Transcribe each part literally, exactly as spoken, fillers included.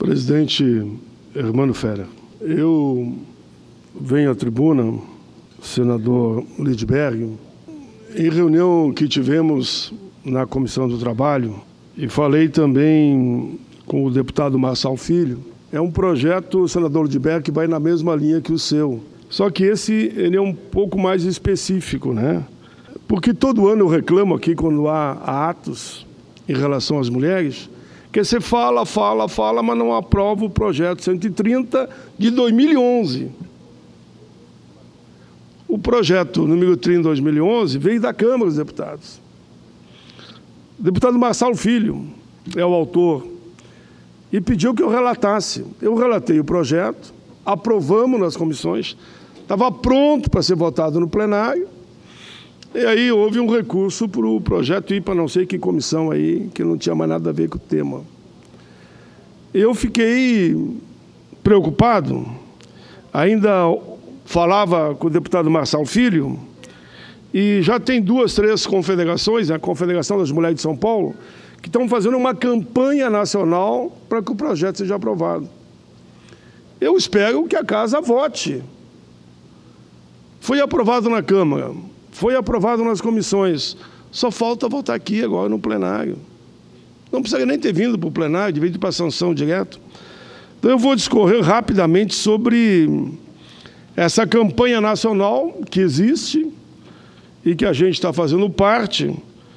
Presidente Hermano Ferrer, eu venho à tribuna, senador Lidberg, em reunião que tivemos na Comissão do Trabalho, e falei também com o deputado Marçal Filho. É um projeto, senador Lidberg, que vai na mesma linha que o seu. Só que esse ele é um pouco mais específico, né? Porque todo ano eu reclamo aqui, quando há atos em relação às mulheres, que você fala, fala, fala, mas não aprova o projeto cento e trinta de dois mil e onze. O projeto número trinta de dois mil e onze veio da Câmara dos Deputados. O deputado Marçal Filho é o autor e pediu que eu relatasse. Eu relatei o projeto, aprovamos nas comissões, estava pronto para ser votado no plenário, e aí houve um recurso para o projeto ir para não sei que comissão aí, que não tinha mais nada a ver com o tema. Eu fiquei preocupado, ainda falava com o deputado Marçal Filho, e já tem duas, três confederações, a Confederação das Mulheres de São Paulo, que estão fazendo uma campanha nacional para que o projeto seja aprovado. Eu espero que a Casa vote. Foi aprovado na Câmara, foi aprovado nas comissões, só falta votar aqui agora no plenário. Não precisa nem ter vindo para o plenário, devia ir para a sanção direto. Então eu vou discorrer rapidamente sobre essa campanha nacional que existe e que a gente está fazendo parte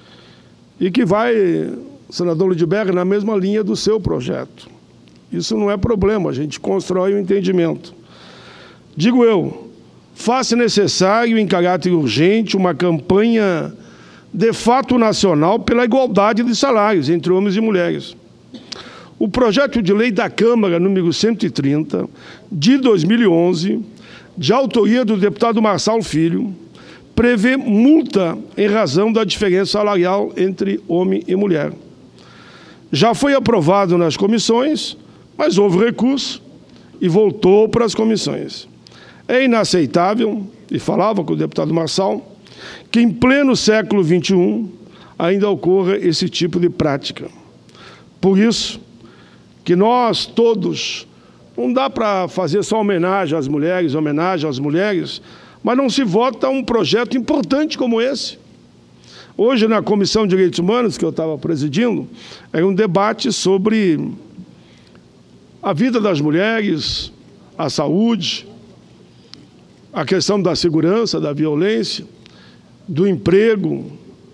e que vai, senador Lidberg, na mesma linha do seu projeto. Isso não é problema, a gente constrói o entendimento. Digo eu, faz-se necessário, em caráter urgente, uma campanha de fato nacional pela igualdade de salários entre homens e mulheres. O projeto de lei da Câmara, número cento e trinta, de dois mil e onze, de autoria do deputado Marçal Filho, prevê multa em razão da diferença salarial entre homem e mulher. Já foi aprovado nas comissões, mas houve recurso e voltou para as comissões. É inaceitável, e falava com o deputado Marçal, que em pleno século vinte e um ainda ocorra esse tipo de prática. Por isso que nós todos, não dá para fazer só homenagem às mulheres, homenagem às mulheres, mas não se vota um projeto importante como esse. Hoje, na Comissão de Direitos Humanos, que eu estava presidindo, era um debate sobre a vida das mulheres, a saúde, a questão da segurança, da violência, do emprego.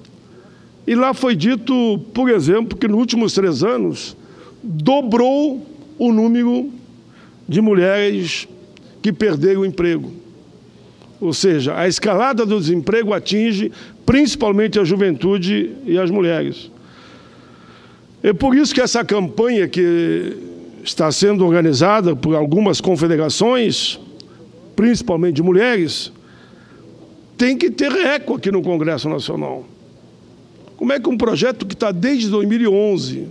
E lá foi dito, por exemplo, que nos últimos três anos dobrou o número de mulheres que perderam o emprego. Ou seja, a escalada do desemprego atinge principalmente a juventude e as mulheres. É por isso que essa campanha que está sendo organizada por algumas confederações, principalmente de mulheres, tem que ter eco aqui no Congresso Nacional. Como é que um projeto que está desde dois mil e onze,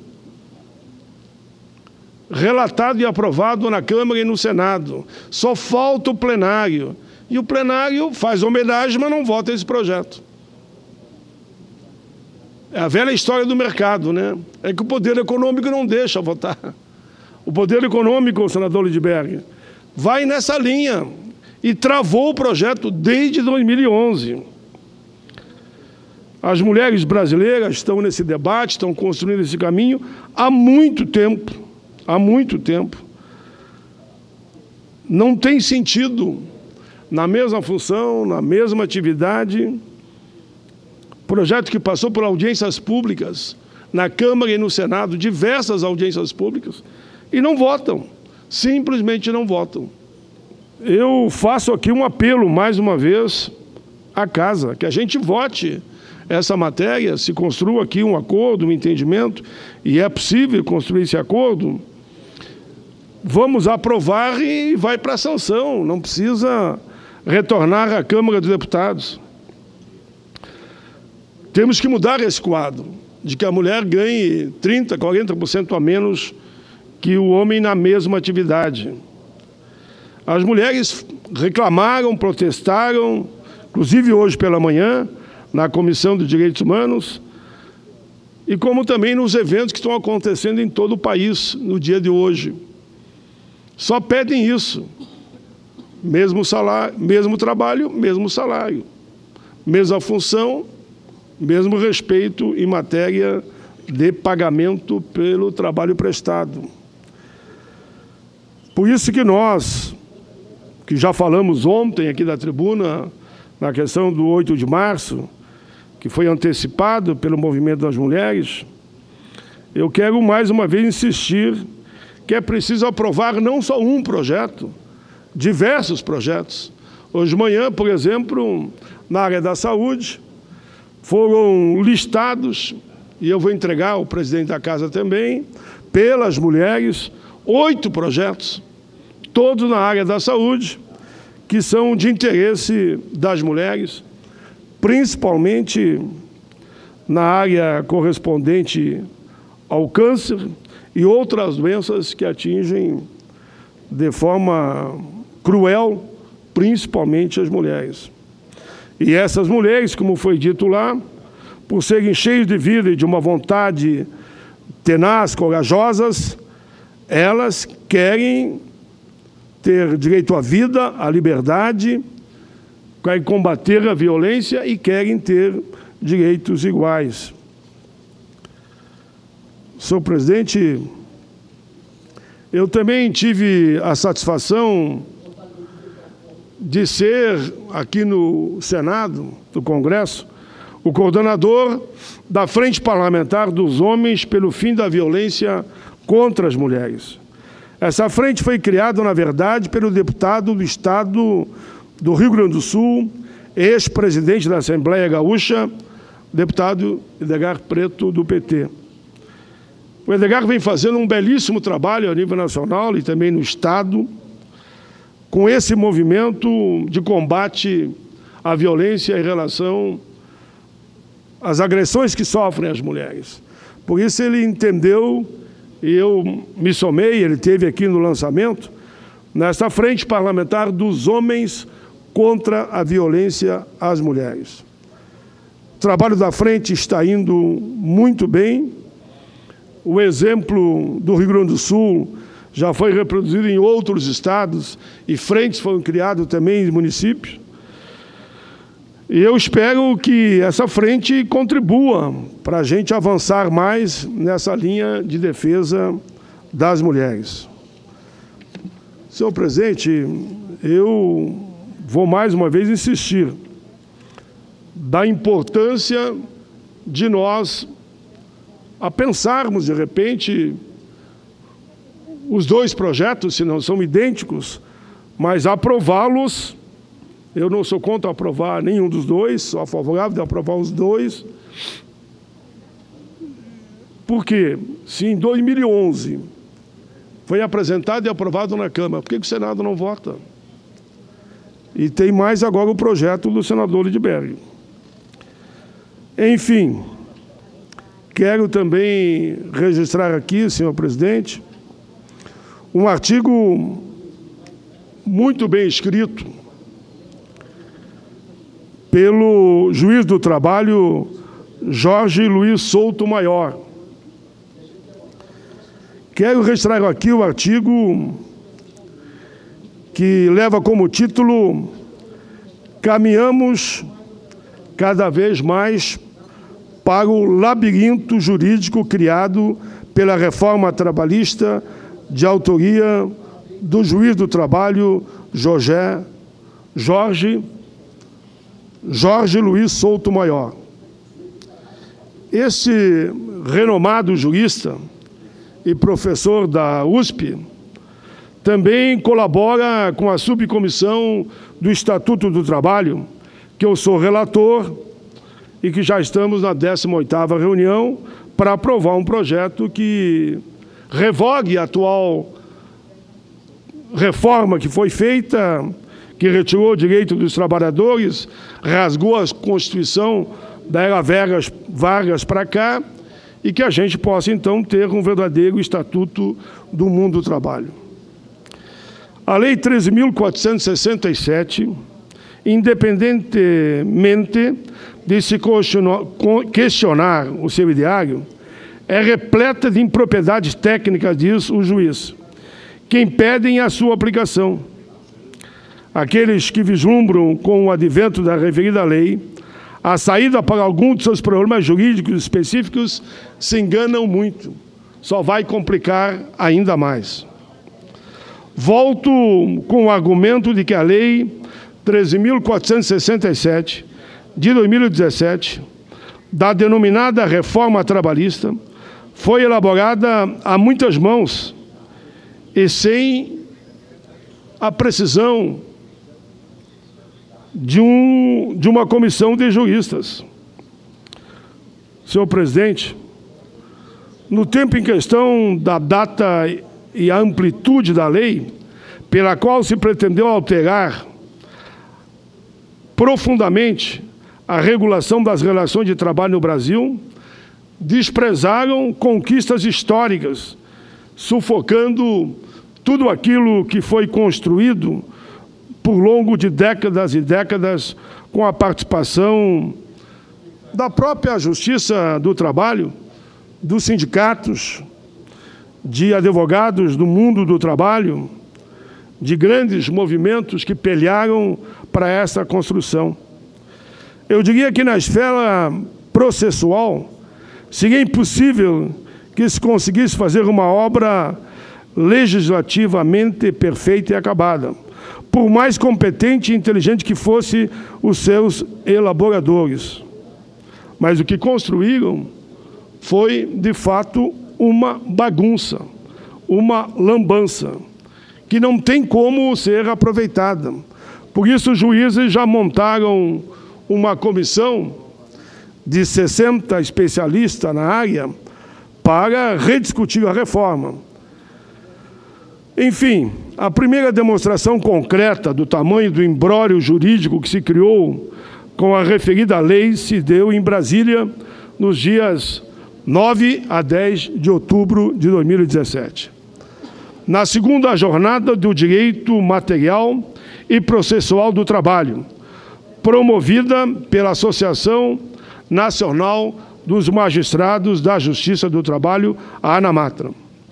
relatado e aprovado na Câmara e no Senado, só falta o plenário, e o plenário faz homenagem, mas não vota esse projeto. É a velha história do mercado, né? É que o poder econômico não deixa votar. O poder econômico, senador Lidberg, vai nessa linha e travou o projeto desde dois mil e onze. As mulheres brasileiras estão nesse debate, estão construindo esse caminho há muito tempo, há muito tempo. Não tem sentido, na mesma função, na mesma atividade, projeto que passou por audiências públicas, na Câmara e no Senado, diversas audiências públicas, e não votam, simplesmente não votam. Eu faço aqui um apelo, mais uma vez, à Casa, que a gente vote essa matéria, se construa aqui um acordo, um entendimento, e é possível construir esse acordo, vamos aprovar e vai para a sanção, não precisa retornar à Câmara dos Deputados. Temos que mudar esse quadro, de que a mulher ganhe trinta por cento, quarenta por cento a menos que o homem na mesma atividade. As mulheres reclamaram, protestaram, inclusive hoje pela manhã, na Comissão de Direitos Humanos, e como também nos eventos que estão acontecendo em todo o país no dia de hoje. só pedem isso. Mesmo salário, mesmo trabalho, mesmo salário. Mesma função, mesmo respeito em matéria de pagamento pelo trabalho prestado. Por isso que nós, que já falamos ontem aqui da tribuna, na questão do oito de março, que foi antecipado pelo movimento das mulheres, eu quero mais uma vez insistir que é preciso aprovar não só um projeto, diversos projetos. Hoje de manhã, por exemplo, na área da saúde, foram listados, e eu vou entregar ao presidente da casa também, pelas mulheres, oito projetos, todos na área da saúde, que são de interesse das mulheres, principalmente na área correspondente ao câncer e outras doenças que atingem de forma cruel, principalmente as mulheres. E essas mulheres, como foi dito lá, por serem cheias de vida e de uma vontade tenaz, corajosas, elas querem ter direito à vida, à liberdade, querem combater a violência e querem ter direitos iguais. Senhor presidente, eu também tive a satisfação de ser, aqui no Senado, no Congresso, o coordenador da Frente Parlamentar dos Homens pelo Fim da Violência contra as Mulheres. Essa frente foi criada, na verdade, pelo deputado do Estado do Rio Grande do Sul, ex-presidente da Assembleia Gaúcha, deputado Edgar Preto, do P T. O Edgar vem fazendo um belíssimo trabalho a nível nacional e também no Estado, com esse movimento de combate à violência em relação às agressões que sofrem as mulheres. Por isso ele entendeu, e eu me somei, ele teve aqui no lançamento, nessa frente parlamentar dos homens contra a violência às mulheres. O trabalho da frente está indo muito bem. O exemplo do Rio Grande do Sul já foi reproduzido em outros estados e frentes foram criadas também em municípios. E eu espero que essa frente contribua para a gente avançar mais nessa linha de defesa das mulheres. Senhor presidente, eu vou mais uma vez insistir da importância de nós a pensarmos, de repente, os dois projetos, se não são idênticos, mas aprová-los. Eu não sou contra aprovar nenhum dos dois, sou favorável de aprovar os dois. Porque, se em dois mil e onze foi apresentado e aprovado na Câmara, por que o Senado não vota? E tem mais agora o projeto do senador Lidberg. Enfim, quero também registrar aqui, senhor presidente, um artigo muito bem escrito pelo juiz do trabalho Jorge Luiz Souto Maior. Quero registrar aqui o artigo que leva como título Caminhamos cada vez mais para o labirinto jurídico criado pela reforma trabalhista de autoria do juiz do trabalho Jorge, Jorge, Jorge Luiz Souto Maior. Esse renomado jurista e professor da U S P também colabora com a subcomissão do Estatuto do Trabalho, que eu sou relator e que já estamos na décima oitava reunião para aprovar um projeto que revogue a atual reforma que foi feita, que retirou o direito dos trabalhadores, rasgou a Constituição da era Vargas, Vargas para cá, e que a gente possa, então, ter um verdadeiro Estatuto do Mundo do Trabalho. A Lei treze mil quatrocentos e sessenta e sete, independentemente de se questionar o seu ideário, é repleta de impropriedades técnicas, diz o juiz, que impedem a sua aplicação. Aqueles que vislumbram, com o advento da referida lei, a saída para algum de seus problemas jurídicos específicos, se enganam muito. Só vai complicar ainda mais. Volto com o argumento de que a Lei treze mil quatrocentos e sessenta e sete, de dois mil e dezessete, da denominada reforma trabalhista, foi elaborada a muitas mãos e sem a precisão de, um, de uma comissão de juristas. Senhor presidente, no tempo em questão da data e a amplitude da lei, pela qual se pretendeu alterar profundamente a regulação das relações de trabalho no Brasil, desprezaram conquistas históricas, sufocando tudo aquilo que foi construído por longo de décadas e décadas com a participação da própria Justiça do Trabalho, dos sindicatos, de advogados do mundo do trabalho, de grandes movimentos que pelearam para essa construção. Eu diria que na esfera processual seria impossível que se conseguisse fazer uma obra legislativamente perfeita e acabada, por mais competente e inteligente que fossem os seus elaboradores. Mas o que construíram foi, de fato, uma bagunça, uma lambança, que não tem como ser aproveitada. Por isso, os juízes já montaram uma comissão de sessenta especialistas na área para rediscutir a reforma. Enfim, a primeira demonstração concreta do tamanho do imbróglio jurídico que se criou com a referida lei se deu em Brasília nos dias nove a dez de outubro de dois mil e dezessete. Na segunda jornada do direito material e processual do trabalho, promovida pela Associação Nacional dos Magistrados da Justiça do Trabalho, a ANAMATRA.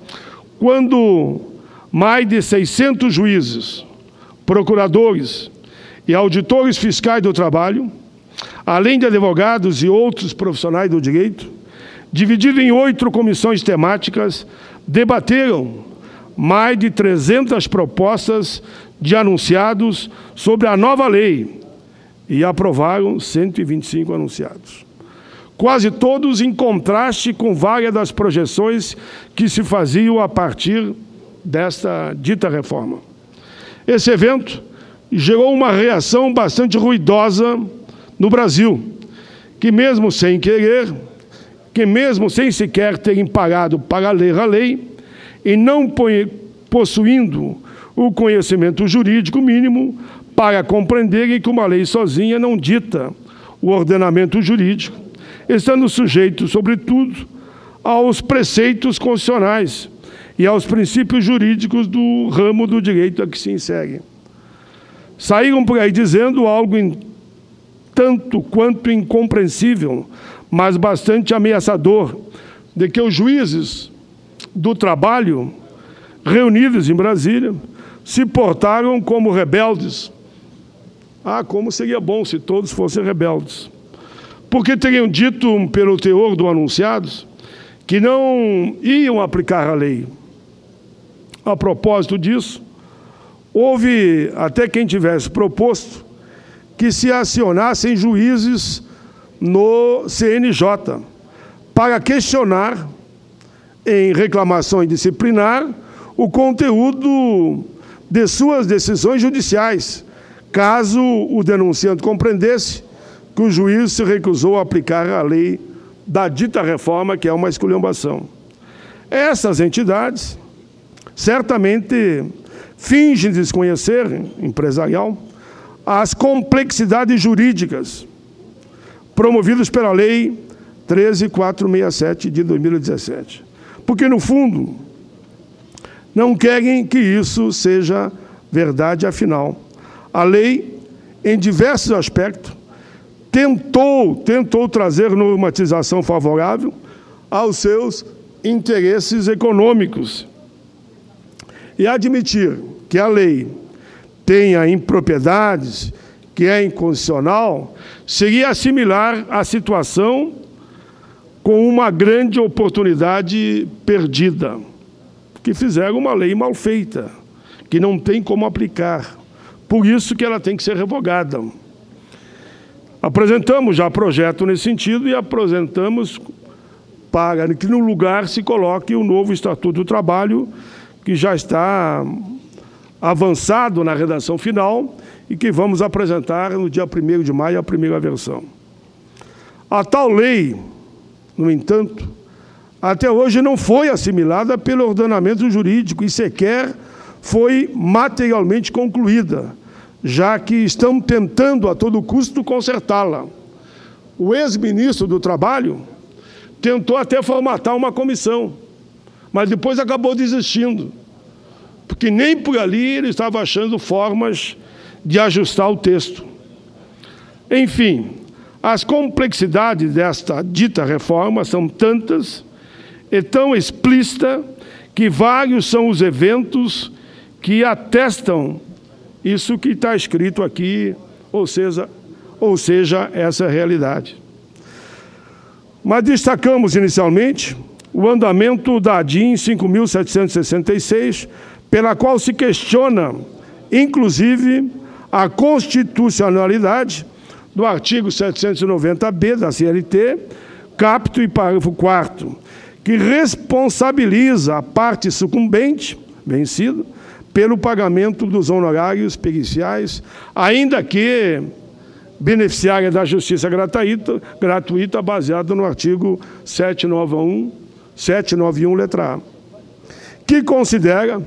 Quando mais de seiscentos juízes, procuradores e auditores fiscais do trabalho, além de advogados e outros profissionais do direito, dividido em oito comissões temáticas, debateram mais de trezentas propostas de anunciados sobre a nova lei e aprovaram cento e vinte e cinco anunciados. Quase todos em contraste com várias das projeções que se faziam a partir desta dita reforma. Esse evento gerou uma reação bastante ruidosa no Brasil, que mesmo sem querer, que mesmo sem sequer terem parado para ler a lei e não possuindo o conhecimento jurídico mínimo para compreenderem que uma lei sozinha não dita o ordenamento jurídico, estando sujeito, sobretudo, aos preceitos constitucionais e aos princípios jurídicos do ramo do direito a que se insegue. Saíram por aí dizendo algo em tanto quanto incompreensível, mas bastante ameaçador, de que os juízes do trabalho, reunidos em Brasília, se portaram como rebeldes. Ah, como seria bom se todos fossem rebeldes. Porque teriam dito, pelo teor do anunciados, que não iam aplicar a lei. A propósito disso, houve até quem tivesse proposto que se acionassem juízes no C N J para questionar, em reclamações disciplinar, o conteúdo de suas decisões judiciais, caso o denunciante compreendesse que o juiz se recusou a aplicar a lei da dita reforma, que é uma esculhambação. Essas entidades certamente fingem desconhecer, empresarial, as complexidades jurídicas promovidas pela Lei treze mil quatrocentos e sessenta e sete de dois mil e dezessete. Porque, no fundo, não querem que isso seja verdade, afinal. A lei, em diversos aspectos, tentou, tentou trazer normatização favorável aos seus interesses econômicos. E admitir que a lei tenha impropriedades, que é inconstitucional, seria assimilar a situação com uma grande oportunidade perdida, que fizeram uma lei mal feita, que não tem como aplicar. Por isso que ela tem que ser revogada. Apresentamos já projeto nesse sentido e apresentamos para que no lugar se coloque o novo Estatuto do Trabalho, que já está avançado na redação final e que vamos apresentar no dia primeiro de maio a primeira versão. A tal lei, no entanto, até hoje não foi assimilada pelo ordenamento jurídico e sequer foi materialmente concluída, já que estão tentando a todo custo consertá-la. O ex-ministro do Trabalho tentou até formatar uma comissão, mas depois acabou desistindo, porque nem por ali ele estava achando formas de ajustar o texto. Enfim, as complexidades desta dita reforma são tantas e tão explícitas que vários são os eventos que atestam isso que está escrito aqui, ou seja, ou seja, essa realidade. Mas destacamos inicialmente o andamento da D I N cinco mil setecentos e sessenta e seis, pela qual se questiona, inclusive, a constitucionalidade do artigo setecentos e noventa B da C L T, caput e parágrafo quarto, que responsabiliza a parte sucumbente, vencida, pelo pagamento dos honorários periciais, ainda que beneficiária da justiça gratuita, gratuita baseada no artigo setecentos e noventa e um, letra A, que considera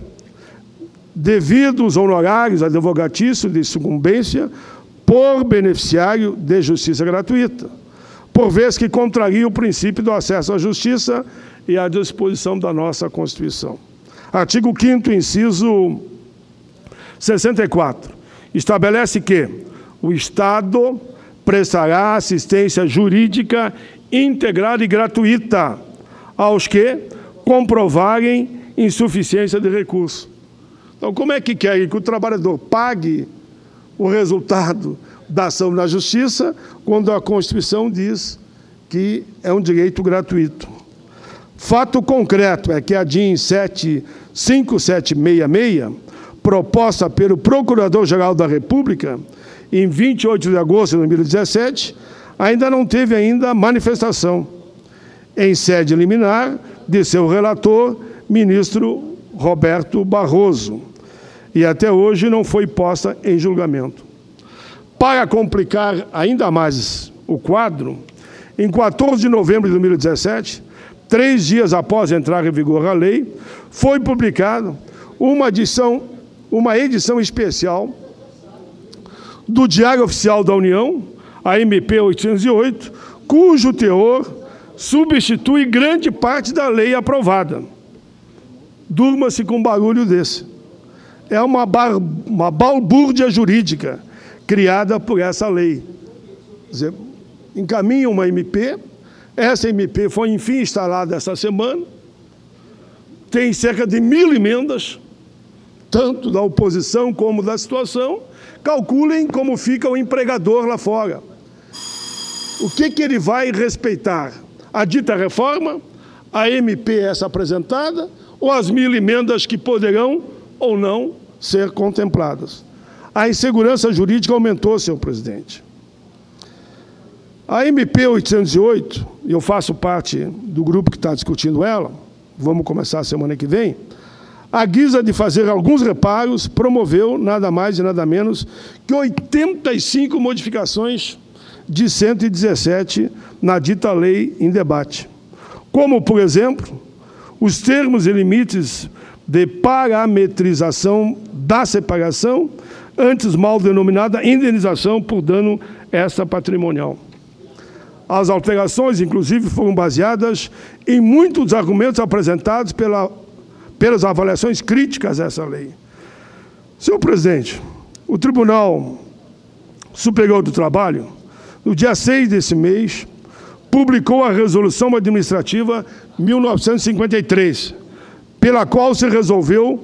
devidos honorários advogatícios de sucumbência por beneficiário de justiça gratuita, por vez que contraria o princípio do acesso à justiça e à disposição da nossa Constituição. Artigo quinto, inciso sessenta e quatro, estabelece que o Estado prestará assistência jurídica integrada e gratuita aos que comprovarem insuficiência de recurso. Então, como é que quer que o trabalhador pague o resultado da ação na justiça quando a Constituição diz que é um direito gratuito? Fato concreto é que a D I N cinco sete seis seis, proposta pelo Procurador-Geral da República em vinte e oito de agosto de dois mil e dezessete, ainda não teve ainda manifestação em sede liminar de seu relator, ministro Roberto Barroso, e até hoje não foi posta em julgamento. Para complicar ainda mais o quadro, em quatorze de novembro de dois mil e dezessete, três dias após entrar em vigor a lei, foi publicada uma edição, uma edição especial do Diário Oficial da União, a M P oitocentos e oito, cujo teor substitui grande parte da lei aprovada. Durma-se com um barulho desse. É uma, bar, uma balbúrdia jurídica criada por essa lei. Quer dizer, encaminha uma M P, essa M P foi, enfim, instalada essa semana, tem cerca de mil emendas, tanto da oposição como da situação. Calculem como fica o empregador lá fora. O que, que ele vai respeitar? A dita reforma, a M P essa apresentada, ou as mil emendas que poderão ou não ser contempladas? A insegurança jurídica aumentou, senhor presidente. A M P oitocentos e oito, e eu faço parte do grupo que está discutindo ela, vamos começar a semana que vem, à guisa de fazer alguns reparos, promoveu nada mais e nada menos que oitenta e cinco modificações de cento e dezessete na dita lei em debate. Como, por exemplo, os termos e limites de parametrização da separação, antes mal denominada indenização por dano extrapatrimonial. As alterações, inclusive, foram baseadas em muitos argumentos apresentados pela, pelas avaliações críticas a essa lei. Senhor presidente, o Tribunal Superior do Trabalho, no dia seis desse mês, publicou a Resolução Administrativa mil novecentos e cinquenta e três, pela qual se resolveu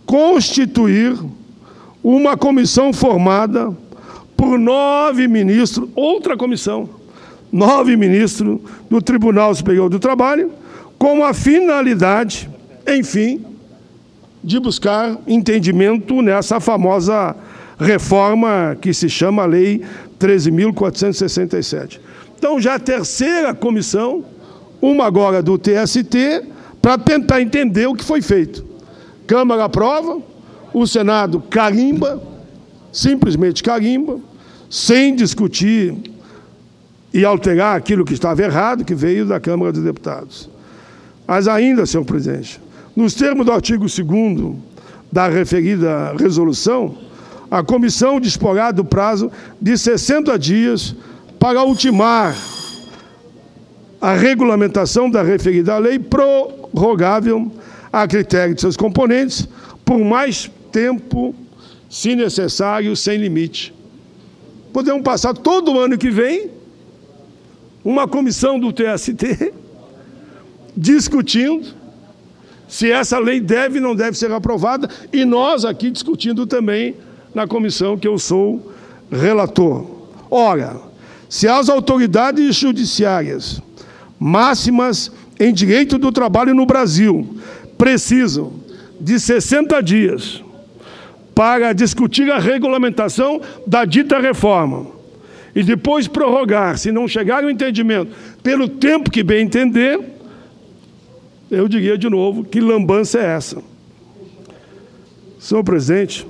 constituir uma comissão formada por nove ministros, outra comissão, nove ministros do Tribunal Superior do Trabalho, com a finalidade, enfim, de buscar entendimento nessa famosa reforma que se chama Lei treze mil quatrocentos e sessenta e sete. Então, já a terceira comissão, uma agora do T S T, para tentar entender o que foi feito. Câmara aprova, o Senado carimba, simplesmente carimba, sem discutir e alterar aquilo que estava errado, que veio da Câmara dos Deputados. Mas ainda, senhor presidente, nos termos do artigo segundo da referida resolução, a comissão disporá do prazo de sessenta dias para ultimar a regulamentação da referida lei, prorrogável a critério de seus componentes, por mais tempo, se necessário, sem limite. Podemos passar todo o ano que vem uma comissão do T S T discutindo se essa lei deve ou não deve ser aprovada, e nós aqui discutindo também na comissão que eu sou relator. Ora, se as autoridades judiciárias máximas em direito do trabalho no Brasil precisam de sessenta dias para discutir a regulamentação da dita reforma e depois prorrogar, se não chegar ao entendimento, pelo tempo que bem entender, eu diria de novo que lambança é essa. Senhor presidente,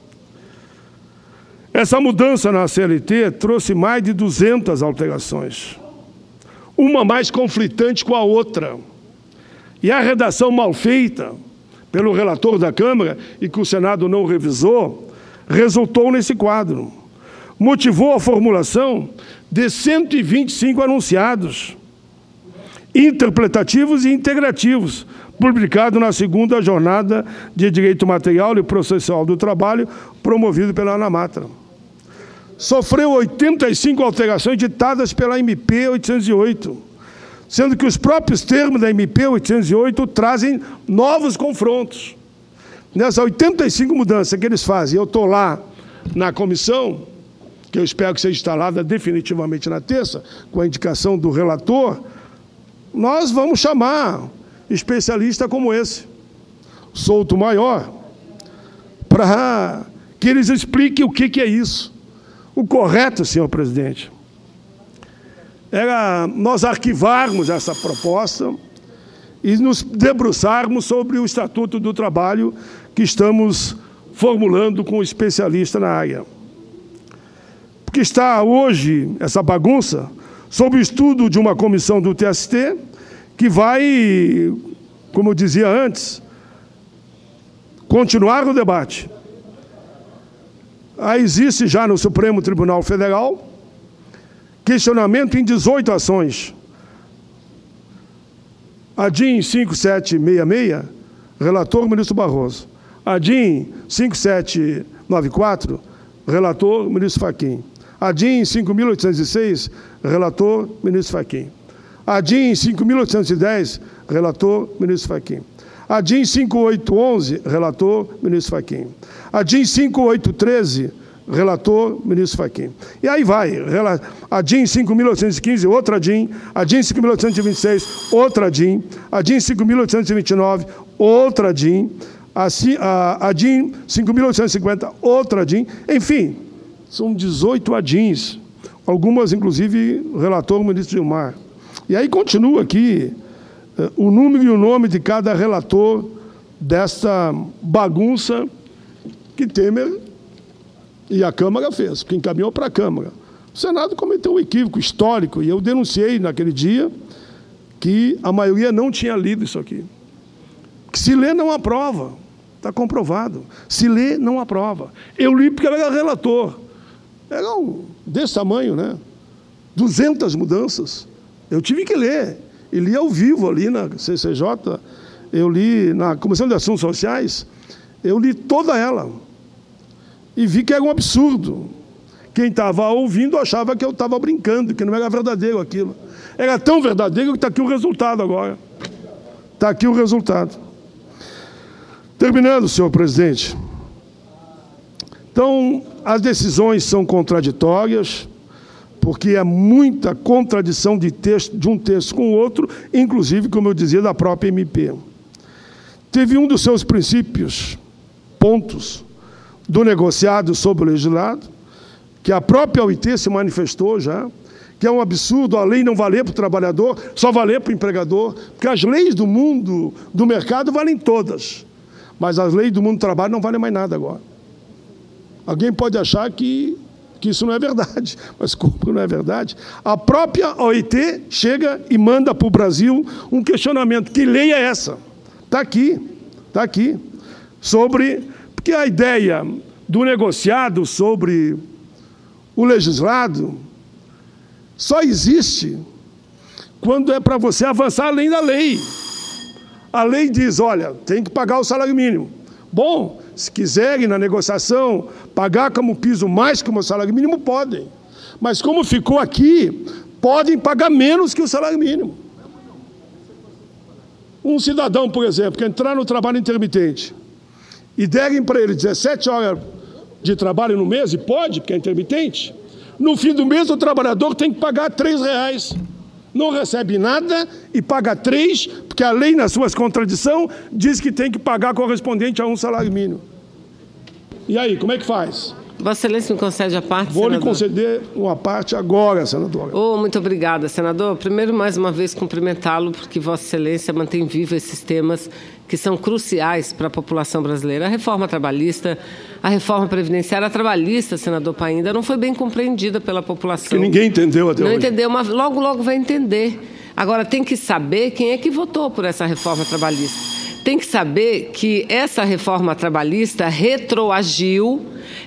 essa mudança na C L T trouxe mais de duzentas alterações, uma mais conflitante com a outra. E a redação mal feita pelo relator da Câmara, e que o Senado não revisou, resultou nesse quadro. Motivou a formulação de cento e vinte e cinco anunciados, interpretativos e integrativos, publicado na segunda jornada de Direito Material e Processual do Trabalho, promovido pela ANAMATRA. Sofreu oitenta e cinco alterações ditadas pela M P oitocentos e oito, sendo que os próprios termos da M P oitocentos e oito trazem novos confrontos. Nessas oitenta e cinco mudanças que eles fazem, eu estou lá na comissão, que eu espero que seja instalada definitivamente na terça, com a indicação do relator, nós vamos chamar especialista como esse, Souto Maior, para que eles expliquem o que, que é isso. O correto, senhor presidente, era nós arquivarmos essa proposta e nos debruçarmos sobre o Estatuto do Trabalho que estamos formulando com o especialista na área. Porque está hoje essa bagunça sob o estudo de uma comissão do T S T que vai, como eu dizia antes, continuar o debate. Ah, existe já no Supremo Tribunal Federal questionamento em dezoito ações. A D I N cinco sete seis seis, relator ministro Barroso. A D I N cinco sete nove quatro, relator ministro Fachin. A D I N cinco mil oitocentos e seis, relator ministro Fachin. A D I N cinco mil oitocentos e dez, relator ministro Fachin. A D I N cinco oito um um, relator ministro Fachin. A D I N cinco oito um três, relator ministro Fachin. E aí vai, a D I N cinco mil oitocentos e quinze, outra D I N, a D I N cinco mil oitocentos e vinte e seis, outra D I N, a D I N cinco mil oitocentos e vinte e nove, outra D I N, a, a, a D I N cinco mil oitocentos e cinquenta, outra D I N, enfim, são dezoito A D I Ns, algumas, inclusive, relator o ministro Gilmar. E aí continua aqui uh, o número e o nome de cada relator desta bagunça que Temer e a Câmara fez, que encaminhou para a Câmara. O Senado cometeu um equívoco histórico, e eu denunciei naquele dia que a maioria não tinha lido isso aqui. Que se lê, não aprova. Está comprovado. Se lê, não aprova. Eu li porque eu era relator. Era um, desse tamanho, né? duzentas mudanças. Eu tive que ler. E li ao vivo ali na C C J. Eu li na Comissão de Assuntos Sociais. Eu li toda ela. E vi que era um absurdo. Quem estava ouvindo achava que eu estava brincando, que não era verdadeiro aquilo. Era tão verdadeiro que está aqui o resultado agora. Está aqui o resultado. Terminando, senhor presidente. Então, as decisões são contraditórias, porque é muita contradição de, texto, de um texto com o outro, inclusive, como eu dizia, da própria M P. Teve um dos seus princípios, pontos, do negociado sobre o legislado, que a própria O I T se manifestou já, que é um absurdo a lei não valer para o trabalhador, só valer para o empregador, porque as leis do mundo, do mercado, valem todas, mas as leis do mundo do trabalho não valem mais nada agora. Alguém pode achar que, que isso não é verdade, mas como não é verdade, a própria O I T chega e manda para o Brasil um questionamento. Que lei é essa? Está aqui, está aqui, sobre... Porque a ideia do negociado sobre o legislado só existe quando é para você avançar além da lei. A lei diz, olha, tem que pagar o salário mínimo. Bom, se quiserem na negociação pagar como piso mais que o salário mínimo, podem. Mas como ficou aqui, podem pagar menos que o salário mínimo. Um cidadão, por exemplo, que entrar no trabalho intermitente e derem para ele dezessete horas de trabalho no mês, e pode, porque é intermitente, no fim do mês o trabalhador tem que pagar três reais. Não recebe nada e paga três, porque a lei, nas suas contradições, diz que tem que pagar correspondente a um salário mínimo. E aí, como é que faz? Vossa Excelência me concede a parte, Vou senador? lhe conceder uma parte agora, senadora. Oh, muito obrigada, senador. Primeiro, mais uma vez, cumprimentá-lo, porque Vossa Excelência mantém vivos esses temas que são cruciais para a população brasileira. A reforma trabalhista, a reforma previdenciária, a trabalhista, senador Paim, ainda não foi bem compreendida pela população. Que ninguém entendeu até não hoje. Não entendeu, mas logo, logo vai entender. Agora, tem que saber quem é que votou por essa reforma trabalhista. Tem que saber que essa reforma trabalhista retroagiu,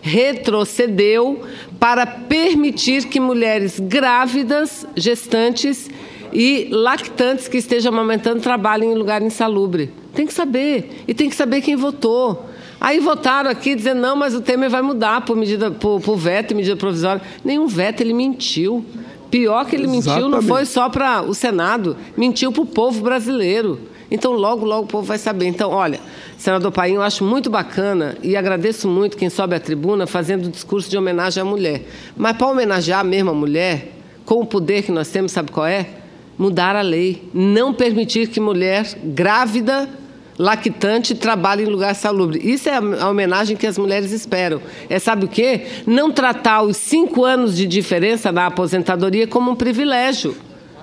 retrocedeu para permitir que mulheres grávidas, gestantes e lactantes que estejam amamentando trabalhem em lugar insalubre. Tem que saber. E tem que saber quem votou. Aí votaram aqui dizendo, não, mas o Temer vai mudar por, medida, por, por veto e medida provisória. Nenhum veto, ele mentiu. Pior que ele mentiu, Exatamente. Não foi só para o Senado, mentiu para o povo brasileiro. Então, logo, logo o povo vai saber. Então, olha, senador Paim, eu acho muito bacana e agradeço muito quem sobe à tribuna fazendo o discurso de homenagem à mulher. Mas para homenagear mesmo a mulher, com o poder que nós temos, sabe qual é? Mudar a lei. Não permitir que mulher grávida, lactante, trabalhe em lugar salubre. Isso é a homenagem que as mulheres esperam. É, sabe o quê? Não tratar os cinco anos de diferença na aposentadoria como um privilégio.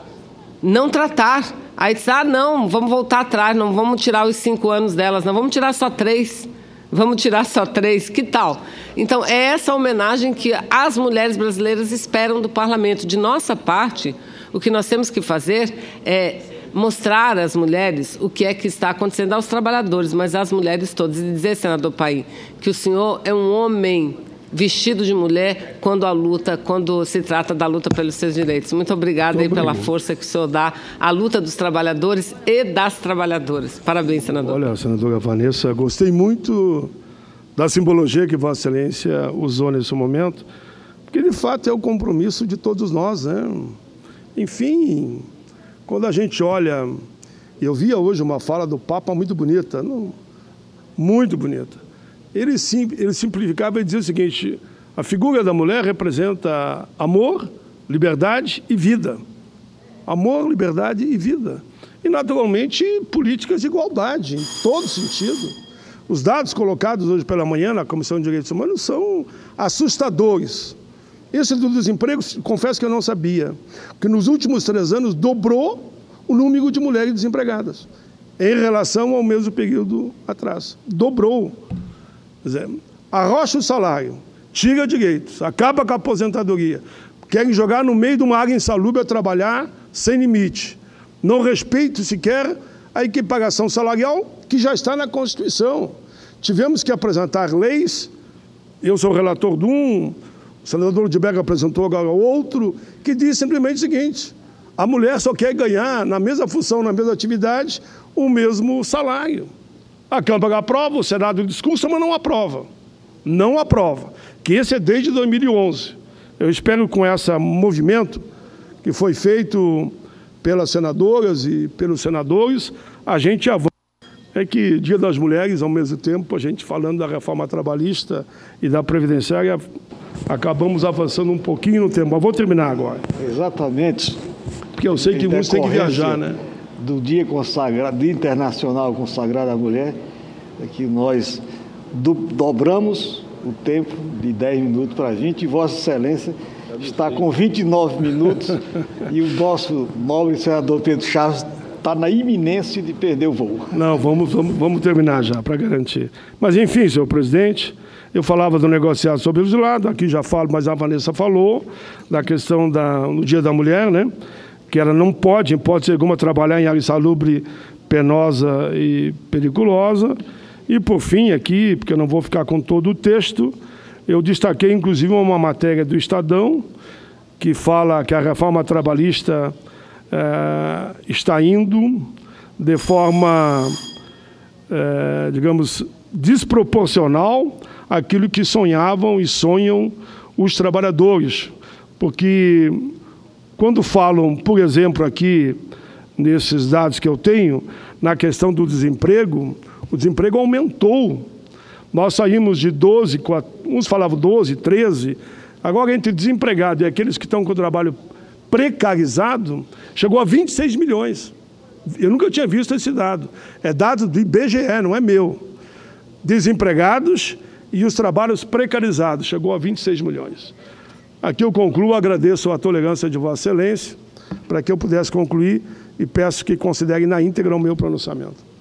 Não tratar. Aí diz, ah, não, vamos voltar atrás, não vamos tirar os cinco anos delas, não, vamos tirar só três. Vamos tirar só três, que tal? Então, é essa homenagem que as mulheres brasileiras esperam do parlamento. De nossa parte, o que nós temos que fazer é mostrar às mulheres o que é que está acontecendo aos trabalhadores, mas às mulheres todas. E dizer, senador Paim, que o senhor é um homem vestido de mulher quando a luta, quando se trata da luta pelos seus direitos. Muito obrigada aí pela força que o senhor dá à luta dos trabalhadores e das trabalhadoras. Parabéns, senador. Olha, senadora Vanessa, gostei muito da simbologia que Vossa Excelência usou nesse momento, porque, de fato, é o compromisso de todos nós, né? Enfim, quando a gente olha... Eu via hoje uma fala do Papa muito bonita, não, muito bonita. Ele, sim, ele simplificava e dizia o seguinte, a figura da mulher representa amor, liberdade e vida. Amor, liberdade e vida. E, naturalmente, políticas de igualdade, em todo sentido. Os dados colocados hoje pela manhã na Comissão de Direitos Humanos são assustadores. Esse do desemprego, confesso que eu não sabia, que nos últimos três anos dobrou o número de mulheres desempregadas, em relação ao mesmo período atrás. Dobrou. Quer dizer, arrocha o salário, tira direitos, acaba com a aposentadoria, querem jogar no meio de uma área insalubre a trabalhar sem limite. Não respeitam sequer a equiparação salarial que já está na Constituição. Tivemos que apresentar leis, eu sou relator de um, o senador Ludberg apresentou agora outro, que diz simplesmente o seguinte, a mulher só quer ganhar, na mesma função, na mesma atividade, o mesmo salário. A Câmara aprova, o Senado discursa, mas não aprova. Não aprova. Que esse é desde dois mil e onze. Eu espero com esse movimento que foi feito pelas senadoras e pelos senadores, a gente avança é que Dia das Mulheres, ao mesmo tempo, a gente falando da reforma trabalhista e da previdenciária, acabamos avançando um pouquinho no tempo. Mas vou terminar agora. Exatamente. Porque eu sei que muitos têm que viajar, né? Do Dia consagrado, Dia Internacional consagrado à Mulher, é que nós do, dobramos o tempo de dez minutos para vinte, e Vossa Excelência está com vinte e nove minutos e o nosso nobre senador Pedro Chaves está na iminência de perder o voo. Não, vamos, vamos, vamos terminar já, para garantir. Mas, enfim, senhor presidente, eu falava do negociado sobre os lados, aqui já falo, mas a Vanessa falou, da questão da, no Dia da Mulher, né? Que ela não pode, em hipótese alguma, trabalhar em área insalubre, penosa e periculosa. E, por fim, aqui, porque eu não vou ficar com todo o texto, eu destaquei, inclusive, uma matéria do Estadão, que fala que a reforma trabalhista eh, está indo de forma, eh, digamos, desproporcional àquilo que sonhavam e sonham os trabalhadores. Porque, quando falam, por exemplo, aqui, nesses dados que eu tenho, na questão do desemprego, o desemprego aumentou. Nós saímos de doze, uns falavam doze, treze, agora entre desempregado e aqueles que estão com o trabalho precarizado, chegou a vinte e seis milhões. Eu nunca tinha visto esse dado. É dado do I B G E, não é meu. Desempregados e os trabalhos precarizados, chegou a vinte e seis milhões. Aqui eu concluo, agradeço a tolerância de Vossa Excelência, para que eu pudesse concluir, e peço que considerem na íntegra o meu pronunciamento.